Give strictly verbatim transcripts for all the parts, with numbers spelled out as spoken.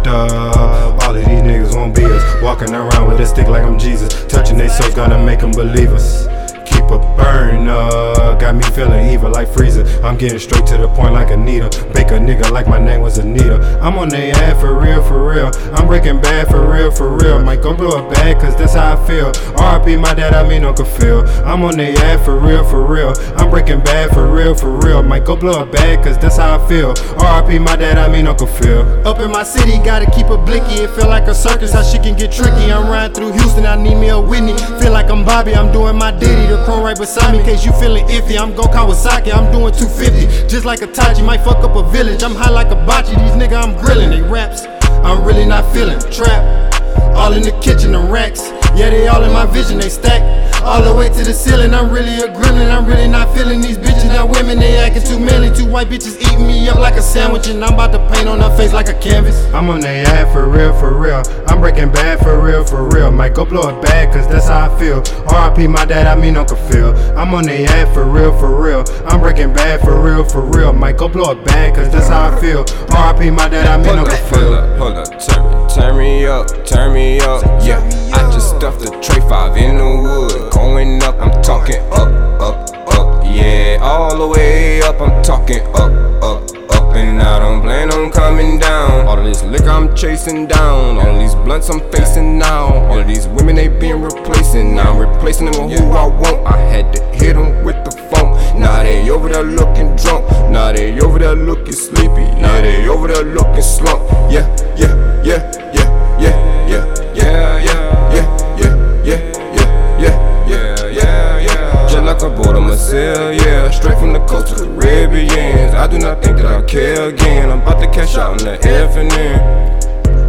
up. All of these niggas won't be us. Walking around with a stick like I'm Jesus. Touching they souls gonna make them believe us. Keep a burn up, got me feeling evil like Freezer. I'm getting straight to the point like Anita. Bake a nigga like my name was Anita. I'm on they ad for real, for real. I'm breaking bad for real, for real. Might go blow it bad cause that's how I feel. R I P my dad, I mean Uncle Phil. I'm on they ad for real, for real. I'm breaking bad for real, for real. Might go blow it bad cause that's how I feel. R I P my dad, I mean Uncle Phil. Up in my city, gotta keep a blicky. It feel like a circus, how shit can get tricky. I'm riding through Houston, I need me a Whitney. Feel like I'm Bobby, I'm doing my Diddy. The chrome right beside me, in case you feeling iffy. I'm go Kawasaki, I'm doing two fifty. Just like a Tachi, might fuck up a village. I'm high like a bocce, these niggas I'm grilling. They raps, I'm really not feeling. Trap, all in the kitchen, the racks. Yeah, they all in my vision, they stack all the way to the ceiling. I'm really a gremlin, I'm really not feeling these bitches. Now women, they acting too manly. Two white bitches eating me up like a sandwich, and I'm about to paint on her face like a canvas. I'm on they ad for real, for real. I'm breaking bad for real, for real. Might go blow it bad cause that's how I feel. R I P my dad, I mean Uncle Phil. I'm on they ad for real, for real. I'm breaking bad for real, for real. Might go blow it bad cause that's how I feel. R I P my dad, I mean hold Uncle up, Phil. Hold up, hold up, turn me, turn me up, turn me up. Yeah, I just stuffed the tray five in the wood. Going up, I'm talking up, up, up. Yeah, all the way up, I'm talking up, up, up. And I don't plan on coming down. All of this liquor I'm chasing down. All of these blunts I'm facing now. All of these women they been replacing. Now I'm replacing them with who I want. I had to hit them with the phone. Now they over there looking drunk. Now they over there looking sleepy. Now they over there looking slump. Yeah, yeah, yeah, yeah, yeah, yeah, yeah, yeah, yeah, yeah, yeah, yeah, yeah, yeah, yeah. Just like I bought them a sale, yeah. Straight from the coast to the Caribbean. I do not think that I'll care again. I'm about to cash out on the F and N.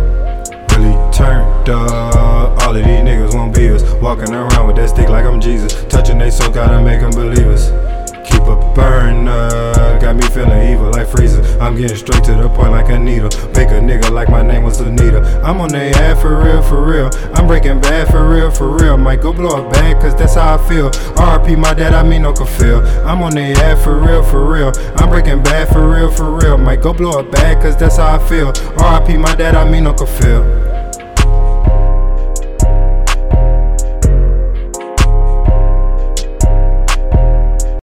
Really turned up. All of these niggas won't be us. Walking around with that stick like I'm Jesus. Touching they soul, gotta make them believe us. Keep a burn up, got me feeling evil like Freezer. I'm getting straight to the point like Anita. Bake a nigga like my name was Anita. I'm on they ad for real, for real. I'm breaking bad for real, for real. Might go blow it bad cause that's how I feel. R I P my dad, I mean Uncle Phil. I'm on they ad for real, for real. I'm breaking bad for real, for real. Might go blow it bad cause that's how I feel. R I P my dad, I mean Uncle Phil.